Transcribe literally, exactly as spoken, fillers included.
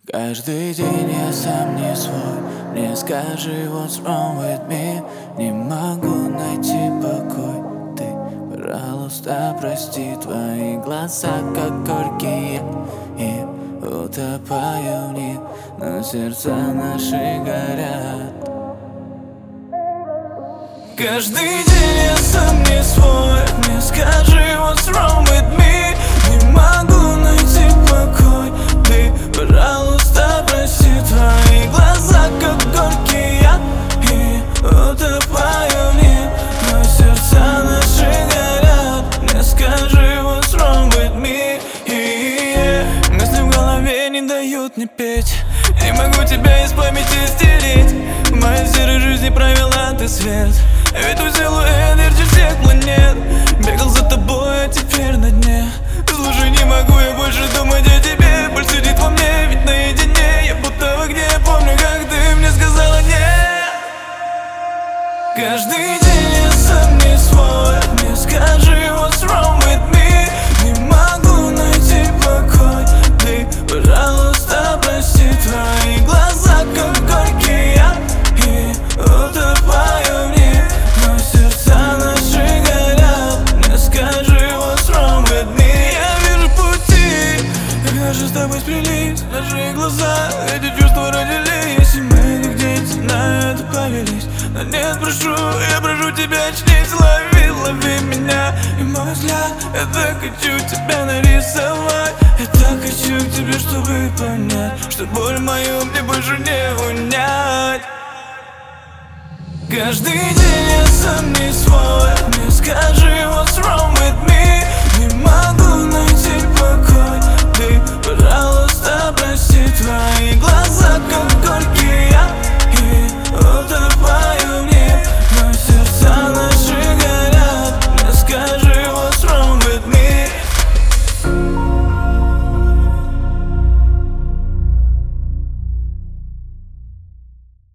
Каждый день я сам не свой. Мне скажи, what's wrong with me? Не могу найти покой. Ты, пожалуйста, прости. Твои глаза, как горькие, и утопаю в них, но сердца наши горят. Каждый день я сам не свой. Мне скажи, what's wrong with me? Не могу найти покой. Ты, пожалуйста, прости. Твои глаза, как горький яд, и утопаю в них, но сердца наши горят. Мне скажи, what's wrong with me? Yeah. Мысли в голове не дают мне петь. Не могу тебя из памяти стереть. В моей серой жизни провела ты свет. Ведь твой силуэт ярче всех планет. Бегал за тобой, а теперь на дне. Слушай, не могу я больше думать о тебе. Боль сидит во мне, ведь наедине. Я будто в огне, помню, как ты мне сказала нет. Каждый день я сам не свой. Мне скажи, what's wrong with me? Не могу найти покой. Ты, пожалуйста, прости. Твои глаза, как горький яд, и утопаю в них, но сердца наши горят. Мне скажи, what's wrong with me? Я вижу пути, как наши с тобой сплелись. Наши глаза, эти чувства родились, и мы как дети на это повелись. Но нет, прошу, я прошу тебя, чтить, лови, лови меня. И мой взгляд, я так хочу тебя нарисовать. Я так хочу к тебе, чтобы понять, что боль мою мне больше не унять. Каждый день я сам не свой. Мне скажи, what's wrong with me? Не могу найти покой. Ты, пожалуйста,